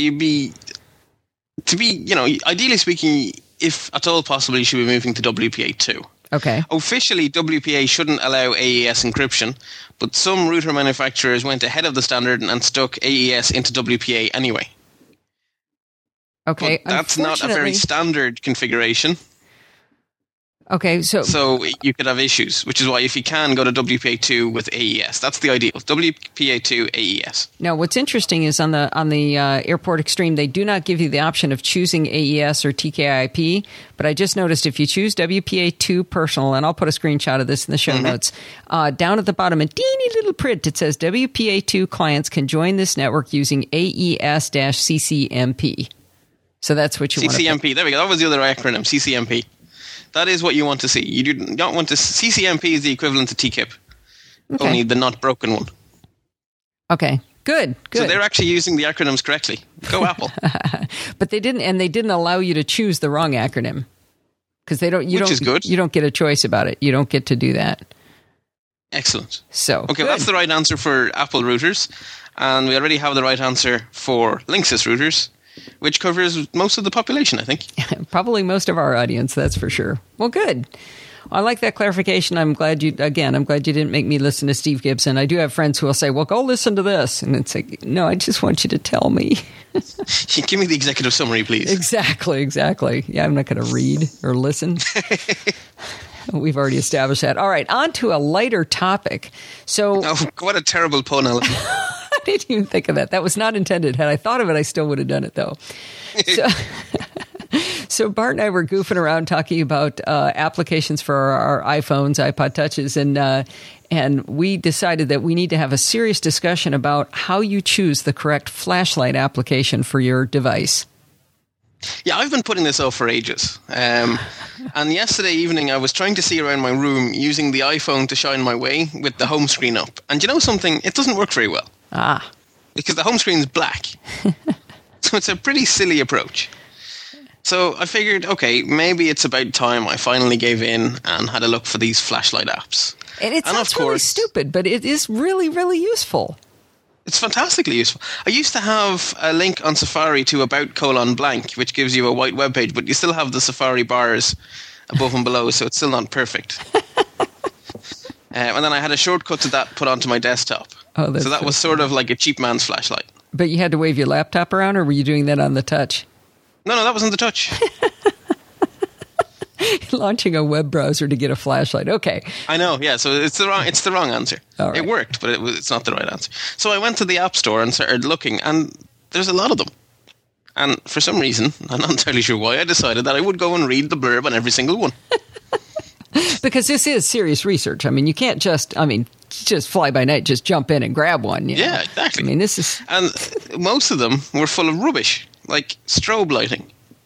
ideally speaking, if at all possible, you should be moving to WPA2. Okay. Officially, WPA shouldn't allow AES encryption, but some router manufacturers went ahead of the standard and stuck AES into WPA anyway. Okay. But that's not a very standard configuration. Okay, so you could have issues, which is why if you can, go to WPA2 with AES. That's the ideal. WPA2 AES. Now, what's interesting is on the Airport Extreme, they do not give you the option of choosing AES or TKIP, but I just noticed if you choose WPA2 Personal, and I'll put a screenshot of this in the show notes, down at the bottom in teeny little print, it says WPA2 clients can join this network using AES-CCMP. So that's what you want to CCMP, there we go. That was the other acronym, CCMP. That is what you want to see. You do not want to... CCMP is the equivalent to TKIP, only the not broken one. Okay, good. So they're actually using the acronyms correctly. Go Apple. But they didn't allow you to choose the wrong acronym. Because which is good. You don't get a choice about it. You don't get to do that. Excellent. So, okay, that's the right answer for Apple routers. And we already have the right answer for Linksys routers, which covers most of the population, I think. Probably most of our audience, that's for sure. Well, good. I like that clarification. I'm glad you didn't make me listen to Steve Gibson. I do have friends who will say, well, go listen to this. And it's like, no, I just want you to tell me. Give me the executive summary, please. Exactly. Yeah, I'm not going to read or listen. We've already established that. All right, on to a lighter topic. So, what a terrible pun, Alan. I didn't even think of that. That was not intended. Had I thought of it, I still would have done it, though. So Bart and I were goofing around talking about applications for our iPhones, iPod Touches, and we decided that we need to have a serious discussion about how you choose the correct flashlight application for your device. Yeah, I've been putting this off for ages. And yesterday evening, I was trying to see around my room using the iPhone to shine my way with the home screen up. And you know something? It doesn't work very well. Because the home screen is black. So it's a pretty silly approach. So I figured, okay, maybe it's about time I finally gave in and had a look for these flashlight apps. And it sounds really stupid, but it is really, really useful. It's fantastically useful. I used to have a link on Safari to about:blank, which gives you a white web page, but you still have the Safari bars above and below, so it's still not perfect. And then I had a shortcut to that put onto my desktop. So that was sort of like a cheap man's flashlight. But you had to wave your laptop around, or were you doing that on the touch? No, that wasn't the touch. Launching a web browser to get a flashlight. Okay. I know, yeah. So it's the wrong answer. Right. It worked, but it's not the right answer. So I went to the App Store and started looking, and there's a lot of them. And for some reason, I'm not entirely sure why, I decided that I would go and read the blurb on every single one. Because this is serious research. I mean, you can't just fly by night, just jump in and grab one. You know? Yeah, exactly. I mean, this is... And most of them were full of rubbish, like strobe lighting.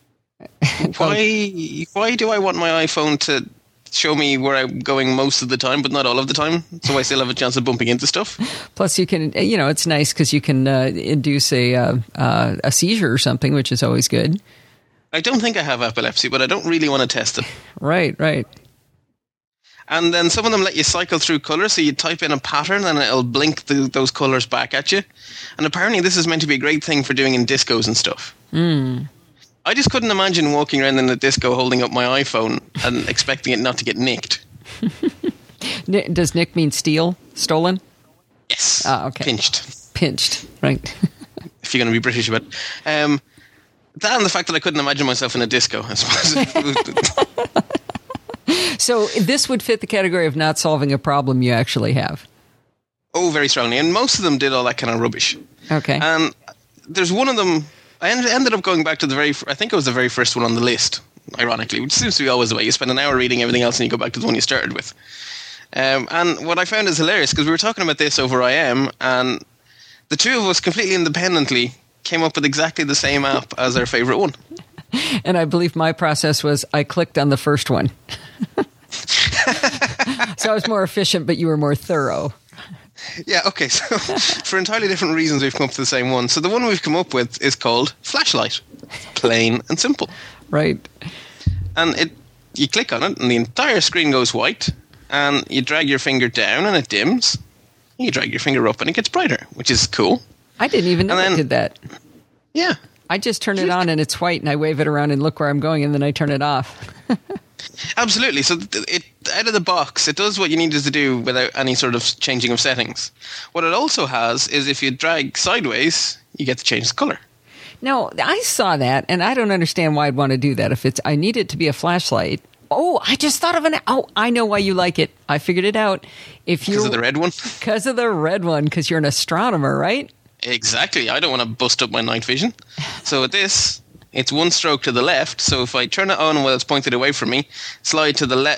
Why do I want my iPhone to show me where I'm going most of the time, but not all of the time, so I still have a chance of bumping into stuff? Plus, you can, it's nice because you can induce a seizure or something, which is always good. I don't think I have epilepsy, but I don't really want to test it. Right. And then some of them let you cycle through colours, so you type in a pattern and it'll blink those colours back at you. And apparently this is meant to be a great thing for doing in discos and stuff. I just couldn't imagine walking around in a disco holding up my iPhone and expecting it not to get nicked. Does nick mean steal? Stolen? Yes. Okay. Pinched, right. If you're going to be British about it. That and the fact that I couldn't imagine myself in a disco, I suppose. So this would fit the category of not solving a problem you actually have. Oh, very strongly. And most of them did all that kind of rubbish. Okay. And there's one of them... I ended up going back to I think it was the very first one on the list, ironically, which seems to be always the way. You spend an hour reading everything else and you go back to the one you started with. And what I found is hilarious, because we were talking about this over IM, and the two of us completely independently came up with exactly the same app as our favourite one. And I believe my process was I clicked on the first one. So I was more efficient, but you were more thorough. Yeah, okay, so for entirely different reasons we've come up to the same one. So the one we've come up with is called Flashlight. Plain and simple. Right. And you click on it and the entire screen goes white, and you drag your finger down and it dims. You drag your finger up and it gets brighter, which is cool. I didn't even know it did that. Yeah. I just turn it on and it's white, and I wave it around and look where I'm going, and then I turn it off. Absolutely. So it out of the box, it does what you need it to do without any sort of changing of settings. What it also has is if you drag sideways, you get to change the color. Now, I saw that, and I don't understand why I'd want to do that. If I need it to be a flashlight. Oh, I just thought of I know why you like it. I figured it out. Because of the red one? Because of the red one, because you're an astronomer, right? Exactly. I don't want to bust up my night vision. So with this, it's one stroke to the left. So if I turn it on while it's pointed away from me, slide to the left.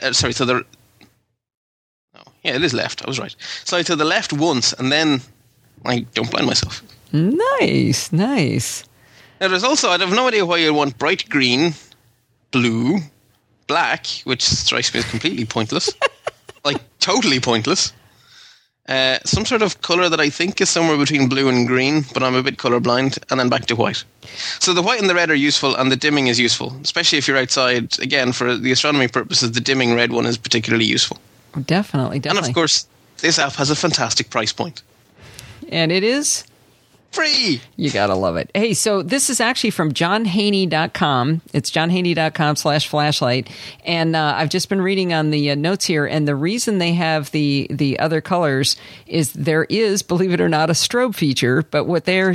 Yeah, it is left. I was right. Slide to the left once, and then I don't blind myself. Nice. Now, there's also, I have no idea why you'd want bright green, blue, black, which strikes me as completely pointless. Like, totally pointless. Some sort of colour that I think is somewhere between blue and green, but I'm a bit colourblind, and then back to white. So the white and the red are useful, and the dimming is useful, especially if you're outside. Again, for the astronomy purposes, the dimming red one is particularly useful. Definitely. And of course, this app has a fantastic price point. And it is? Free! You gotta love it. Hey, so this is actually from johnhaney.com. It's johnhaney.com/flashlight. And I've just been reading on the notes here, and the reason they have the other colors is there is, believe it or not, a strobe feature. But what they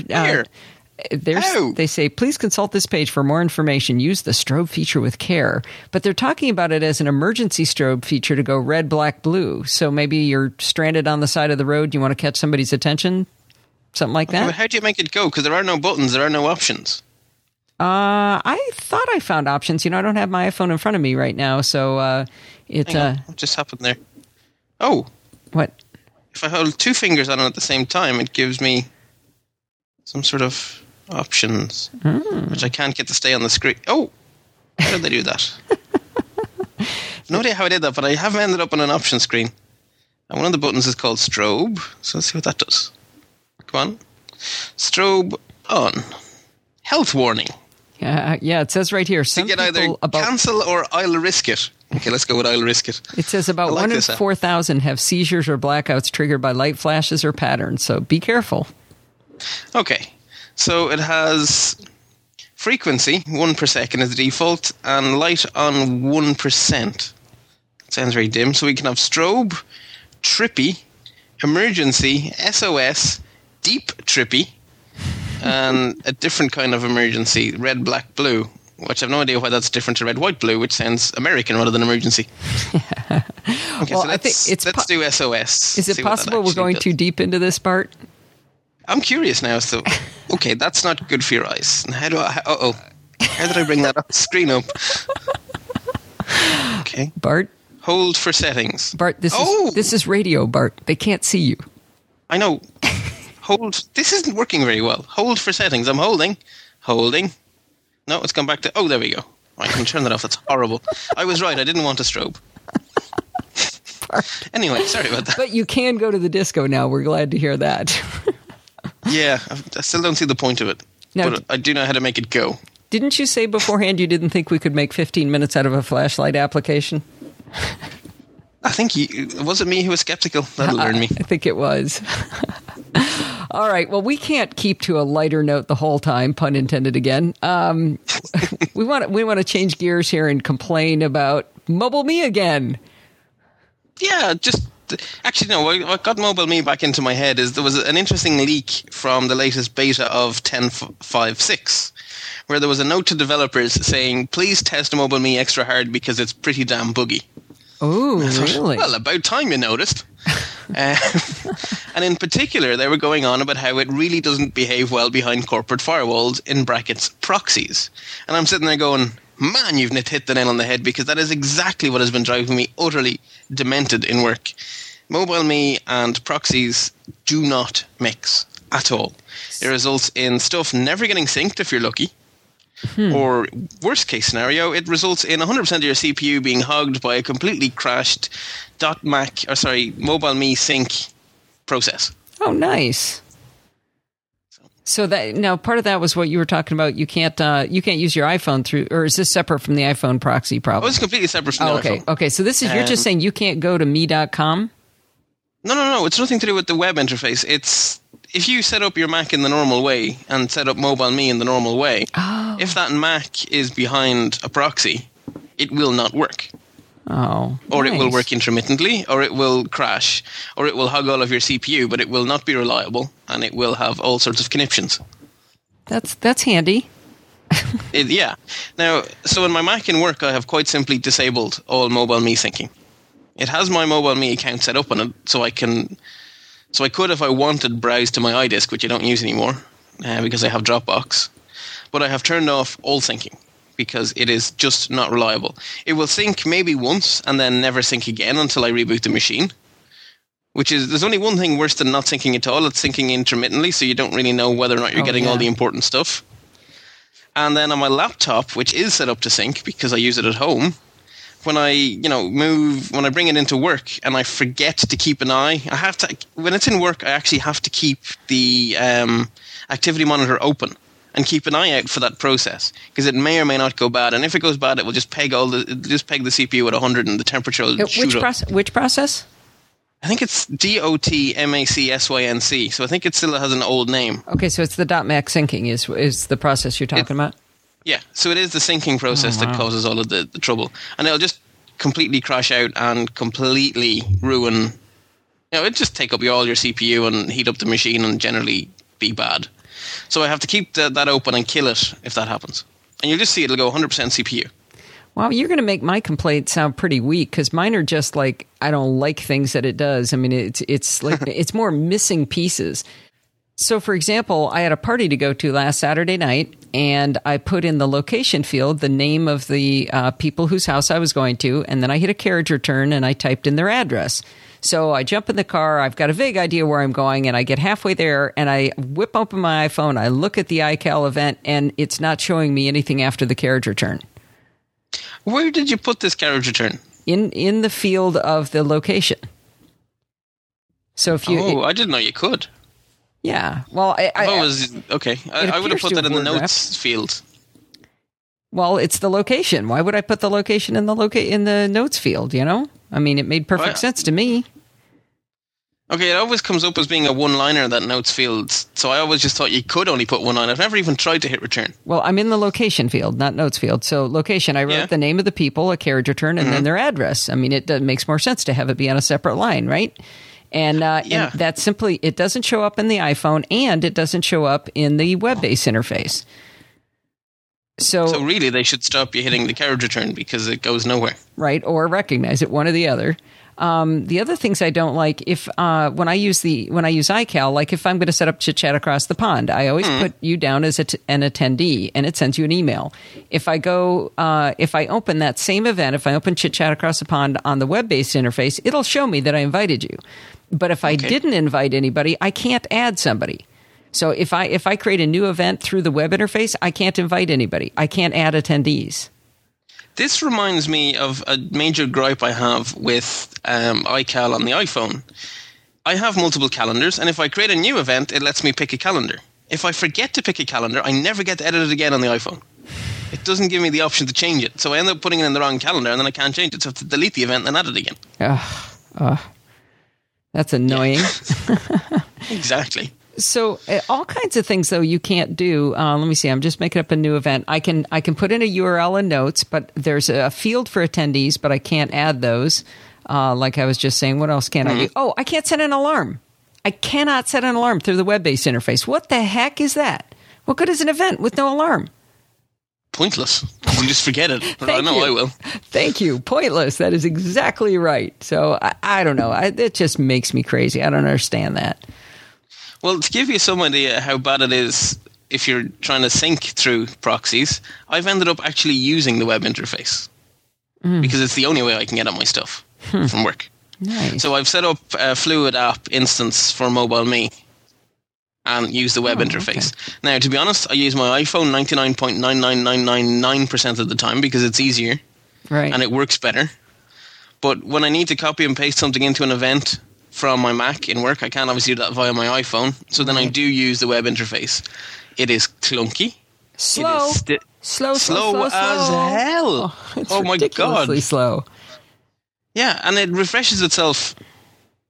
say, please consult this page for more information. Use the strobe feature with care. But they're talking about it as an emergency strobe feature to go red, black, blue. So maybe you're stranded on the side of the road. You want to catch somebody's attention? Something like that? But how do you make it go? Because there are no buttons. There are no options. I thought I found options. I don't have my iPhone in front of me right now. So what just happened there? Oh. What? If I hold two fingers on it at the same time, it gives me some sort of options, which I can't get to stay on the screen. Oh, how did they do that? No idea how I did that, but I have ended up on an option screen. And one of the buttons is called strobe, so let's see what that does. Come on. Strobe on. Health warning. Yeah, it says right here. Some people either cancel or I'll risk it. Okay, let's go with I'll risk it. It says about 1 in 4,000 have seizures or blackouts triggered by light flashes or patterns, so be careful. Okay, so it has frequency, 1 per second is the default, and light on 1%. Sounds very dim. So we can have strobe, trippy, emergency, SOS, deep trippy, and a different kind of emergency, red, black, blue, which I have no idea why that's different to red, white, blue, which sounds American rather than emergency. Okay, well, so let's do SOS. Is it possible we're going too deep into this, Bart? I'm curious now. So, okay, that's not good for your eyes. How did I bring that screen up? Okay. Bart? Hold for settings. Bart, this is radio, Bart. They can't see you. I know. Hold. This isn't working very well. Hold for settings. I'm holding. No, it's gone back to... Oh, there we go. I can turn that off. That's horrible. I was right. I didn't want a strobe. Anyway, sorry about that. But you can go to the disco now. We're glad to hear that. Yeah, I still don't see the point of it. Now, but I do know how to make it go. Didn't you say beforehand you didn't think we could make 15 minutes out of a flashlight application? I think was it me who was skeptical? That'll learn me. I think it was. All right. Well, we can't keep to a lighter note the whole time, pun intended again. We want to change gears here and complain about Mobile Me again. Yeah, actually, no, what got Mobile Me back into my head is there was an interesting leak from the latest beta of 10.5.6, where there was a note to developers saying, please test Mobile Me extra hard because it's pretty damn buggy. Oh, really? Well, about time you noticed. And in particular, they were going on about how it really doesn't behave well behind corporate firewalls, in brackets, proxies. And I'm sitting there going, man, you've hit the nail on the head, because that is exactly what has been driving me utterly demented in work. Mobile Me and proxies do not mix at all. It results in stuff never getting synced if you're lucky. Or worst case scenario, it results in 100% of your CPU being hogged by a completely crashed Mobile Me sync process. Oh, nice. So that now part of that was what you were talking about. You can't use your iPhone through, or is this separate from the iPhone proxy problem? Oh, it's completely separate from the iPhone. Okay. So this is you're just saying you can't go to me.com? No. It's nothing to do with the web interface. if you set up your Mac in the normal way and set up MobileMe in the normal way, Oh. if that Mac is behind a proxy, it will not work. Oh. Or it will nice. work intermittently, or it will crash, or it will hog all of your CPU, but it will not be reliable, and it will have all sorts of conniptions. That's handy. Yeah. Now, so in my Mac in work, I have quite simply disabled all MobileMe syncing. It has my MobileMe account set up on it, so I could, if I wanted, browse to my iDisk, which I don't use anymore, because I have Dropbox. But I have turned off all syncing, because it is just not reliable. It will sync maybe once, and then never sync again until I reboot the machine. There's only one thing worse than not syncing at all. It's syncing intermittently, so you don't really know whether or not you're getting all the important stuff. And then on my laptop, which is set up to sync because I use it at home, when I when I bring it into work and I forget to keep an eye, when it's in work, I actually have to keep the activity monitor open and keep an eye out for that process, because it may or may not go bad. And if it goes bad, it will just peg the CPU at 100 and the temperature will shoot up. Which process? I think it's DOTMACSYNC, so I think it still has an old name. Okay, so it's the .mac syncing is the process you're talking about? Yeah, so it is the syncing process that causes all of the trouble. And it'll just completely crash out and completely ruin... it'll just take up all your CPU and heat up the machine and generally be bad. So I have to keep that open and kill it if that happens. And you'll just see it'll go 100% CPU. Wow, you're going to make my complaint sound pretty weak, because mine are just like, I don't like things that it does. I mean, it's like it's more missing pieces. So, for example, I had a party to go to last Saturday night, and I put in the location field the name of the people whose house I was going to, and then I hit a carriage return, and I typed in their address. So I jump in the car, I've got a vague idea where I'm going, and I get halfway there, and I whip open my iPhone, I look at the iCal event, and it's not showing me anything after the carriage return. Where did you put this carriage return? In the field of the location. So if you... I didn't know you could. Yeah. Well, I was... Okay. I would have put that in the notes field. Well, it's the location. Why would I put the location in the notes field, I mean, it made perfect sense to me. Okay, it always comes up as being a one-liner, that notes field. So I always just thought you could only put one on it. I've never even tried to hit return. Well, I'm in the location field, not notes field. So location, I wrote the name of the people, a carriage return, and then their address. I mean, it makes more sense to have it be on a separate line, right? And, and that simply, it doesn't show up in the iPhone, and it doesn't show up in the web-based interface. So really, they should stop you hitting the carriage return, because it goes nowhere. Right, or recognize it, one or the other. The other things I don't like, if when I use iCal, like if I'm going to set up Chit Chat Across the Pond, I always put you down as an attendee, and it sends you an email. If I open that same event, if I open Chit Chat Across the Pond on the web-based interface, it'll show me that I invited you. But if I didn't invite anybody, I can't add somebody. So if I create a new event through the web interface, I can't invite anybody. I can't add attendees. This reminds me of a major gripe I have with iCal on the iPhone. I have multiple calendars, and if I create a new event, it lets me pick a calendar. If I forget to pick a calendar, I never get to edit it again on the iPhone. It doesn't give me the option to change it. So I end up putting it in the wrong calendar, and then I can't change it. So I have to delete the event and add it again. That's annoying. Yeah. Exactly. So all kinds of things, though, you can't do. Let me see. I'm just making up a new event. I can put in a URL in Notes, but there's a field for attendees, but I can't add those. Like I was just saying, what else can I do? Oh, I can't set an alarm. I cannot set an alarm through the web-based interface. What the heck is that? What good is an event with no alarm? Pointless. You just forget it. I will. Thank you. Pointless. That is exactly right. So I don't know. It just makes me crazy. I don't understand that. Well, to give you some idea how bad it is if you're trying to sync through proxies, I've ended up actually using the web interface because it's the only way I can get at my stuff from work. Nice. So I've set up a Fluid app instance for MobileMe and use the web interface. Okay. Now, to be honest, I use my iPhone 99.99999% of the time because it's easier and it works better. But when I need to copy and paste something into an event from my Mac in work, I can't obviously do that via my iPhone. So then I do use the web interface. It is clunky. Slow. It is slow as hell. Oh my God. Slow. Yeah, and it refreshes itself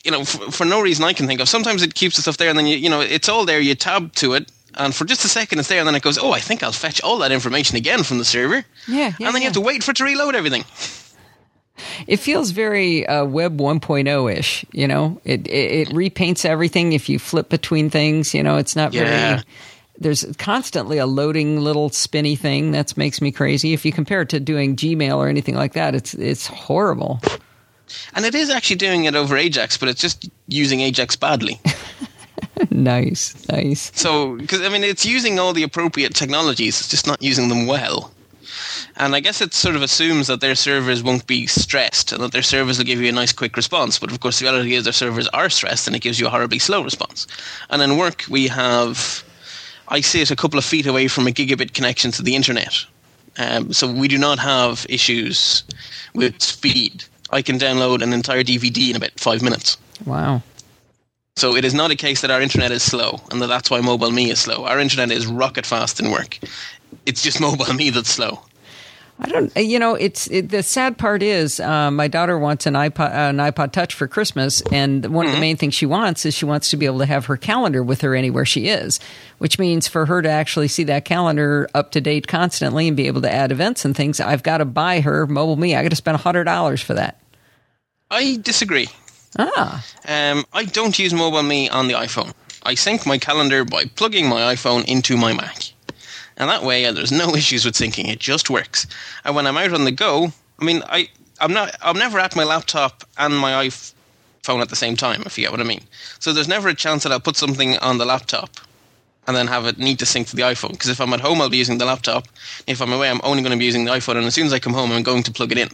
for no reason I can think of. Sometimes it keeps the stuff there, and then it's all there. You tab to it, and for just a second it's there, and then it goes, oh, I think I'll fetch all that information again from the server. Yeah, and then you have to wait for it to reload everything. It feels very Web 1.0-ish, It repaints everything if you flip between things, It's not very... There's constantly a loading little spinny thing that makes me crazy. If you compare it to doing Gmail or anything like that, it's horrible. And it is actually doing it over Ajax, but it's just using Ajax badly. Nice. So, because, it's using all the appropriate technologies, it's just not using them well. And I guess it sort of assumes that their servers won't be stressed and that their servers will give you a nice quick response. But of course, the reality is their servers are stressed and it gives you a horribly slow response. And in work, I sit a couple of feet away from a gigabit connection to the internet. So we do not have issues with speed. I can download an entire DVD in about 5 minutes. Wow. So it is not a case that our internet is slow and that's why MobileMe is slow. Our internet is rocket fast in work. It's just MobileMe that's slow. I don't, the sad part is my daughter wants an iPod Touch for Christmas, and one of the main things she wants is she wants to be able to have her calendar with her anywhere she is, which means for her to actually see that calendar up to date constantly and be able to add events and things, I've got to buy her MobileMe. I got to spend $100 for that. I disagree. I don't use MobileMe on the iPhone. I sync my calendar by plugging my iPhone into my Mac. And that way, there's no issues with syncing. It just works. And when I'm out on the go, I'm never at my laptop and my iPhone at the same time, if you get what I mean. So there's never a chance that I'll put something on the laptop and then have it need to sync to the iPhone. Because if I'm at home, I'll be using the laptop. If I'm away, I'm only going to be using the iPhone. And as soon as I come home, I'm going to plug it in.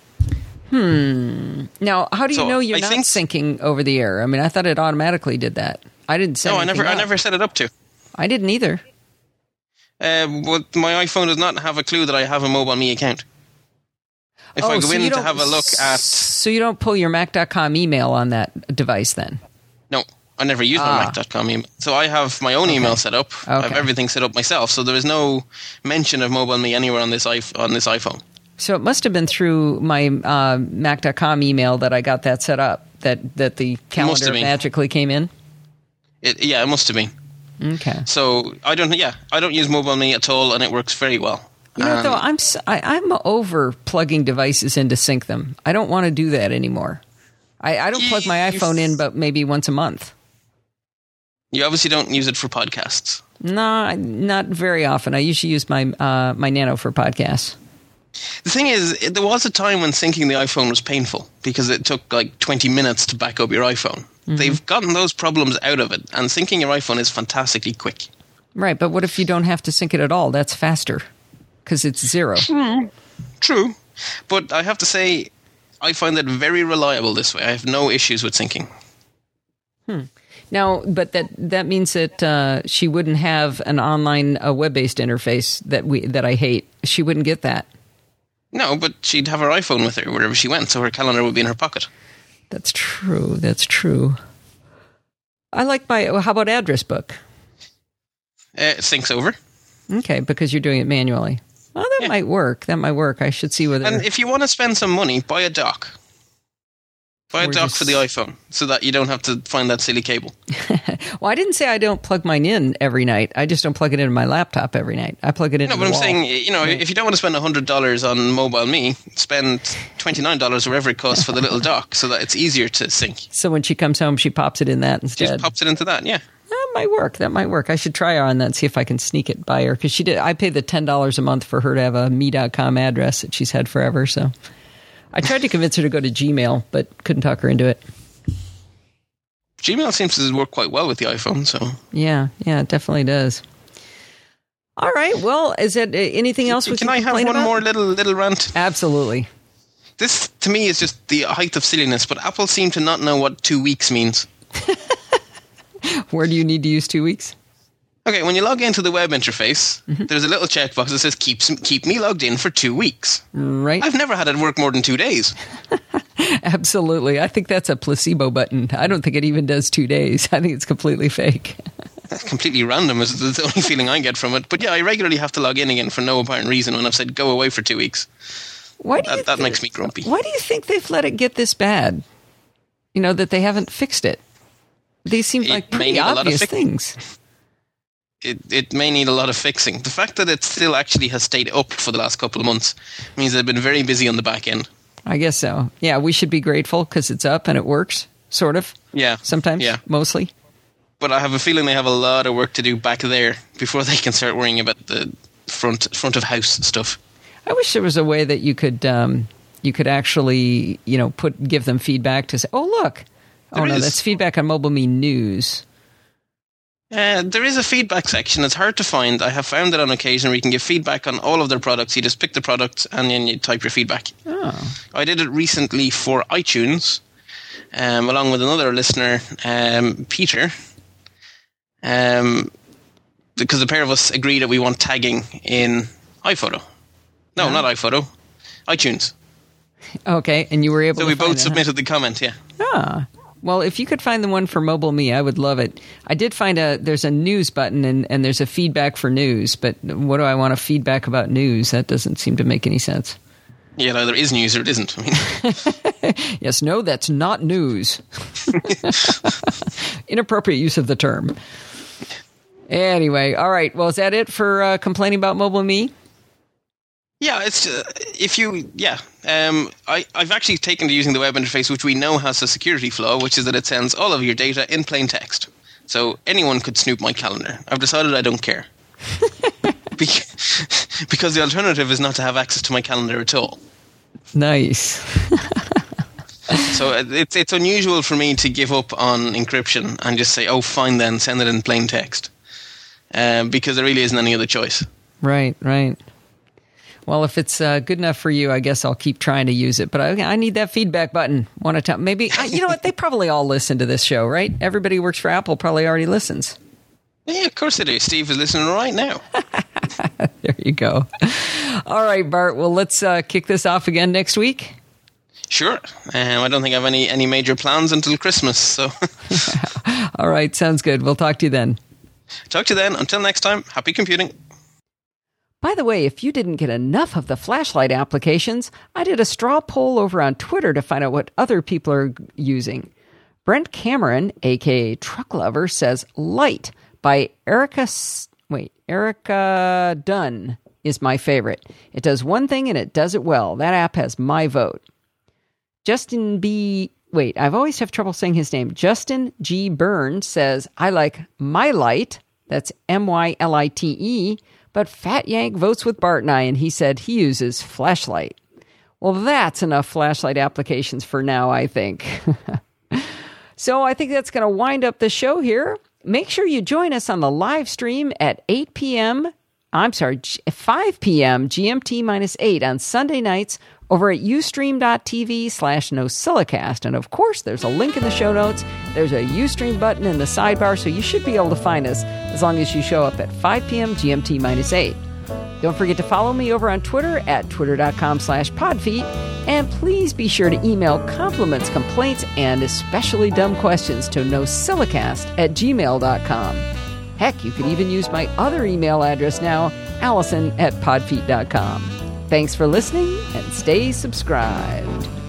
Now, how do you know you're not syncing over the air? I thought it automatically did that. I didn't set anything up. I never set it up to. I didn't either. Well, my iPhone does not have a clue that I have a MobileMe account. If I go in to have a look at... So you don't pull your Mac.com email on that device then? No, I never use my Mac.com email. So I have my own email set up. Okay. I have everything set up myself. So there is no mention of MobileMe anywhere on this iPhone. So it must have been through my Mac.com email that I got that set up, that the calendar magically came in? It must have been. Okay. So I don't use MobileMe at all, and it works very well. Though I'm over plugging devices in to sync them. I don't want to do that anymore. I don't plug my iPhone in, but maybe once a month. You obviously don't use it for podcasts. No, not very often. I usually use my my Nano for podcasts. The thing is, there was a time when syncing the iPhone was painful because it took like 20 minutes to back up your iPhone. Mm-hmm. They've gotten those problems out of it, and syncing your iPhone is fantastically quick. Right, but what if you don't have to sync it at all? That's faster because it's zero. True. But I have to say, I find it very reliable this way. I have no issues with syncing. Now, but that means that she wouldn't have an online web-based interface that I hate. She wouldn't get that. No, but she'd have her iPhone with her wherever she went, so her calendar would be in her pocket. That's true. I like how about Address Book? It syncs over. Okay, because you're doing it manually. Well, that might work. I should see whether... And if you want to spend some money, buy a dock. Buy a dock for the iPhone so that you don't have to find that silly cable. Well, I didn't say I don't plug mine in every night. I just don't plug it into my laptop every night. I plug it into the wall. No, but I'm saying, if you don't want to spend $100 on MobileMe, spend $29 or whatever it costs for the little dock so that it's easier to sync. So when she comes home, she pops it in that instead. Just pops it into that, yeah. That might work. I should try her on that and see if I can sneak it by her. Because I paid the $10 a month for her to have a me.com address that she's had forever, so... I tried to convince her to go to Gmail, but couldn't talk her into it. Gmail seems to work quite well with the iPhone, so... Yeah, it definitely does. All right, well, is that anything else we can I have one more little rant? Absolutely. This, to me, is just the height of silliness, but Apple seem to not know what 2 weeks means. Where do you need to use 2 weeks? Okay, when you log into the web interface, there's a little checkbox that says keep me logged in for 2 weeks. Right. I've never had it work more than 2 days. Absolutely. I think that's a placebo button. I don't think it even does 2 days. I think it's completely fake. That's completely random is the only feeling I get from it. But yeah, I regularly have to log in again for no apparent reason when I've said go away for 2 weeks. That makes me grumpy. Why do you think they've let it get this bad? that they haven't fixed it. These seem like pretty obvious things. It may need a lot of fixing. The fact that it still actually has stayed up for the last couple of months means they've been very busy on the back end. I guess so. Yeah, we should be grateful because it's up and it works, sort of. Yeah. Sometimes, mostly. But I have a feeling they have a lot of work to do back there before they can start worrying about the front of house stuff. I wish there was a way that you could actually, give them feedback to say, oh, look. That's feedback on MobileMe News. There is a feedback section. It's hard to find. I have found it on occasion where you can give feedback on all of their products. You just pick the product and then you type your feedback. Oh. I did it recently for iTunes, along with another listener, Peter, because the pair of us agree that we want tagging in iPhoto. No, not iPhoto. iTunes. Okay, and you were able to So we find both submitted the comment, yeah. Ah. Well, if you could find the one for MobileMe, I would love it. I did find there's a news button and there's a feedback for news, but what do I want to feedback about news? That doesn't seem to make any sense. Yeah, it either is news or it isn't. Yes, no, that's not news. Inappropriate use of the term. Anyway, all right. Well, is that it for complaining about MobileMe? Yeah, it's I've actually taken to using the web interface, which we know has a security flaw, which is that it sends all of your data in plain text. So anyone could snoop my calendar. I've decided I don't care. Because the alternative is not to have access to my calendar at all. Nice. So it's unusual for me to give up on encryption and just say, oh, fine then, send it in plain text. Because there really isn't any other choice. Right. Well, if it's good enough for you, I guess I'll keep trying to use it. But I need that feedback button. Want to tell? Maybe you know what? They probably all listen to this show, right? Everybody who works for Apple probably already listens. Yeah, of course they do. Steve is listening right now. There you go. All right, Bart. Well, let's kick this off again next week. Sure. I don't think I have any major plans until Christmas. So. All right. Sounds good. We'll talk to you then. Talk to you then. Until next time, happy computing. By the way, if you didn't get enough of the flashlight applications, I did a straw poll over on Twitter to find out what other people are using. Brent Cameron, a.k.a. Truck Lover, says Light by Erica Dunn is my favorite. It does one thing and it does it well. That app has my vote. I've always have trouble saying his name. Justin G. Byrne says, I like My Light, that's MYLITE, but Fat Yank votes with Bart and I, and he said he uses Flashlight. Well, that's enough flashlight applications for now, I think. So I think that's going to wind up the show here. Make sure you join us on the live stream at 5 p.m. GMT minus 8 on Sunday nights over at ustream.tv/NosillaCast. And of course, there's a link in the show notes. There's a Ustream button in the sidebar, so you should be able to find us as long as you show up at 5 p.m. GMT minus 8. Don't forget to follow me over on Twitter at twitter.com/podfeet. And please be sure to email compliments, complaints, and especially dumb questions to nosillacast@gmail.com. Heck, you could even use my other email address now, allison@podfeet.com. Thanks for listening and stay subscribed.